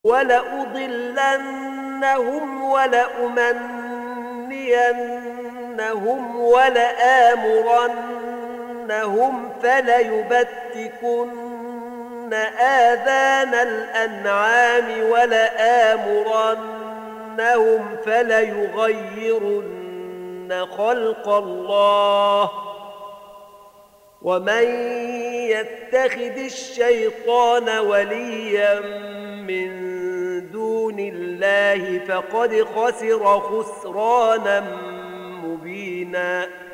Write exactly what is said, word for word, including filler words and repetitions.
ولأضلنهم ولأمنينهم ولآمرنهم فليبتكن آذان الأنعام ولآمرنهم فليغيرن خلق الله ومن يتخذ الشيطان وليا من دون الله فقد خسر خسرانا مبينا